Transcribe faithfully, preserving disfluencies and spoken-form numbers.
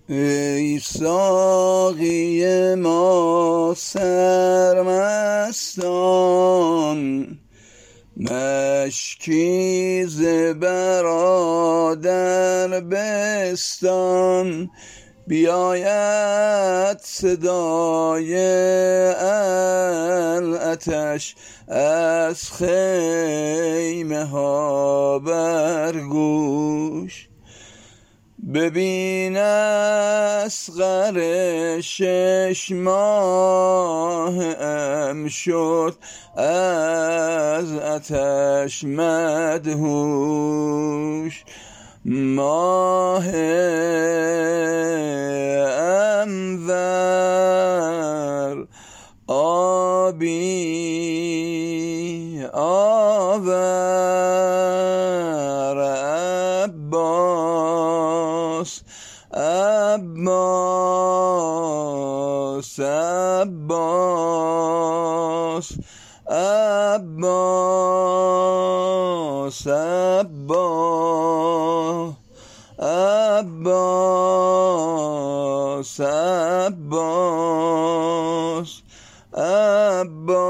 ای ساقی ما سرمستان، مشکیز برادر بستان. بیاید صدای العطش از خیمه ها بر گوش. ببین اصغر شش ماه ام شد از آتش مدهوش. ماه انور آبی آور، عباس عباس عباس عباس عباس عباس عباس عباس